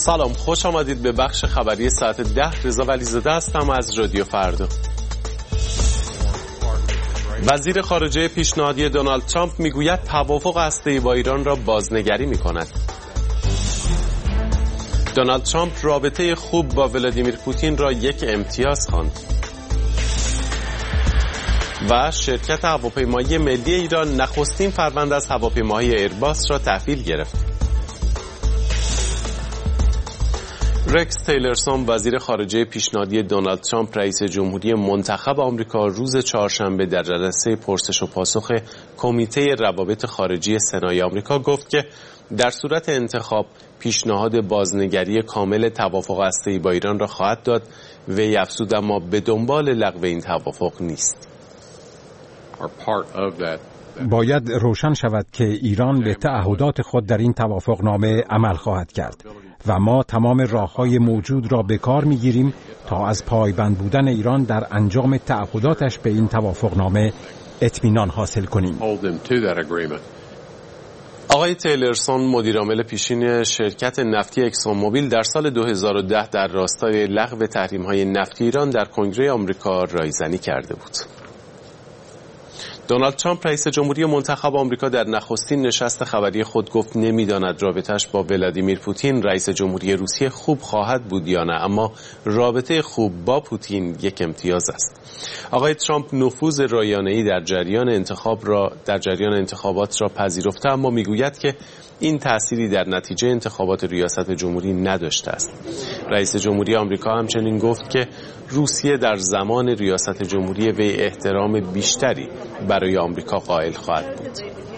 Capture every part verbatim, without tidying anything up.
سلام، خوش آمدید به بخش خبری ساعت ده. رضا ولیزاده هستم از رادیو فردا. وزیر خارجه پیشنهادی دونالد ترامپ میگوید توافق هسته‌ای با ایران را بازنگری می‌کند. دونالد ترامپ رابطه خوب با ولادیمیر پوتین را یک امتیاز خواند. و شرکت هواپیمایی ملی ایران نخستین فروند از هواپیماهای ایرباس را تحویل گرفت. رکس تیلرسون وزیر خارجه پیشنهادی دونالد ترامپ رئیس جمهوری منتخب آمریکا روز چهارشنبه در جلسه پرسش و پاسخ کمیته روابط خارجی سنای آمریکا گفت که در صورت انتخاب پیشنهاد بازنگری کامل توافق هسته‌ای با ایران را خواهد داد. وی افزود اما به دنبال لغو این توافق نیست. باید روشن شود که ایران به تعهدات خود در این توافقنامه عمل خواهد کرد و ما تمام راه‌های موجود را به کار می‌گیریم تا از پایبند بودن ایران در انجام تعهداتش به این توافقنامه اطمینان حاصل کنیم. آقای تیلرسون مدیرعامل پیشین شرکت نفتی اکسون موبیل در سال دو هزار و ده در راستای لغو تحریم‌های نفتی ایران در کنگره آمریکا رایزنی کرده بود. دونالد ترامپ رئیس جمهوری منتخب آمریکا در نخستین نشست خبری خود گفت نمی‌داند رابطه‌اش با ولادیمیر پوتین رئیس جمهوری روسیه خوب خواهد بود یا نه، اما رابطه خوب با پوتین یک امتیاز است. آقای ترامپ نفوذ رایانه‌ای در جریان انتخاب را در جریان انتخابات را پذیرفته، اما میگوید که این تأثیری در نتیجه انتخابات ریاست جمهوری نداشته است. رئیس جمهوری آمریکا همچنین گفت که روسیه در زمان ریاست جمهوری وی احترام بیشتری برای آمریکا قائل خواهد بود.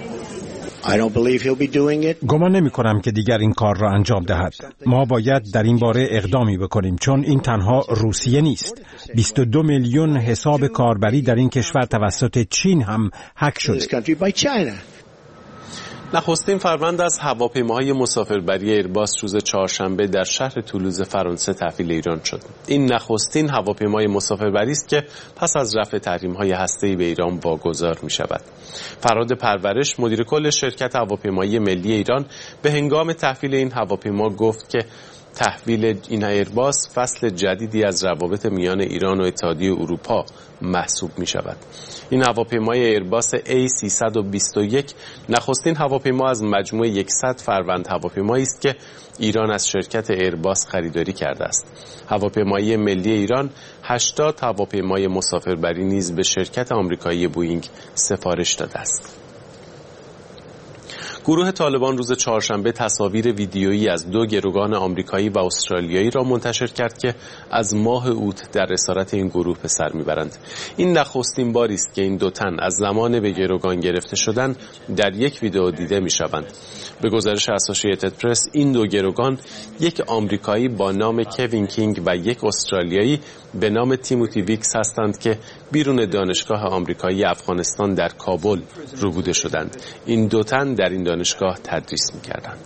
گمان نمی کنم که دیگر این کار را انجام دهد. ما باید در این باره اقدامی بکنیم، چون این تنها روسیه نیست. بیست و دو میلیون حساب کاربری در این کشور توسط چین هم هک شده. نخستین فروند از هواپیماهای مسافربری ایرباس روز چهارشنبه در شهر تولوز فرانسه تحویل ایران شد. این نخستین هواپیمای مسافربری است که پس از رفع تحریم‌های هسته‌ای به ایران واگذار می‌شود. فراد پرورش مدیر کل شرکت هواپیمایی ملی ایران به هنگام تحویل این هواپیما گفت که تحویل این ایرباس فصل جدیدی از روابط میان ایران و اتحادیه اروپا محسوب می شود. این هواپیمای ایرباس ای سیصد و بیست و یک نخستین هواپیما از مجموع صد فروند هواپیمایی است که ایران از شرکت ایرباس خریداری کرده است. هواپیمایی ملی ایران هشتاد هواپیمای مسافربری نیز به شرکت آمریکایی بوئینگ سفارش داده است. گروه طالبان روز چهارشنبه تصاویر ویدیویی از دو گروگان آمریکایی و استرالیایی را منتشر کرد که از ماه اوت در اسارت این گروه به سر میبرند. این نخستین باری است که این دو تن از زمان به گروگان گرفته شدن در یک ویدیو دیده میشوند. به گزارش اسوسییتد پرس این دو گروگان یک آمریکایی با نام کوین کینگ و یک استرالیایی به نام تیموتی ویکس هستند که بیرون دانشگاه آمریکایی افغانستان در کابل روبوده شدند. این دو تن در این دانشگاه تدریس می‌کردند.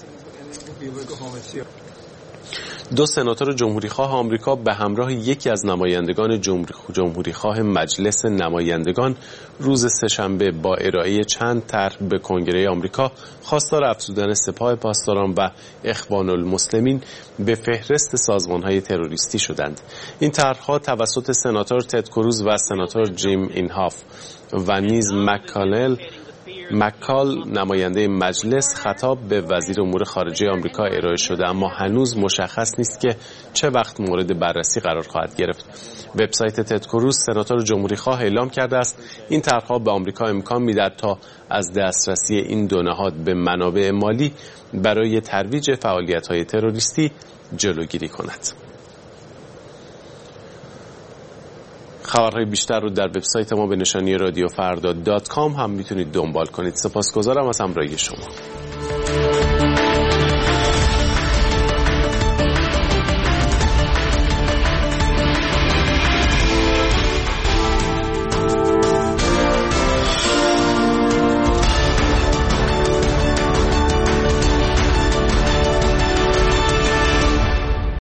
دو سناتور جمهوریخواه آمریکا به همراه یکی از نمایندگان جمهوریخواه مجلس نمایندگان روز سه‌شنبه با ارائه چند طرح به کنگره آمریکا خواستار افزودن سپاه پاسداران و اخوان المسلمین به فهرست سازمان‌های تروریستی شدند. این طرح‌ها توسط سناتور تد کروز و سناتور جیم اینهاف و نیز مک‌کالل مکال نماینده مجلس خطاب به وزیر امور خارجه آمریکا ارائه شده، اما هنوز مشخص نیست که چه وقت مورد بررسی قرار خواهد گرفت. وبسایت تد کروز سناتور جمهوریخواه اعلام کرده است این طرح‌ها به آمریکا امکان می‌دهد تا از دسترسی این دو نهاد به منابع مالی برای ترویج فعالیت‌های تروریستی جلوگیری کند. خبرهای بیشتر رو در وبسایت ما به نشانی رادیو فردا دات کام هم میتونید دنبال کنید. سپاسگزارم از همراهی شما.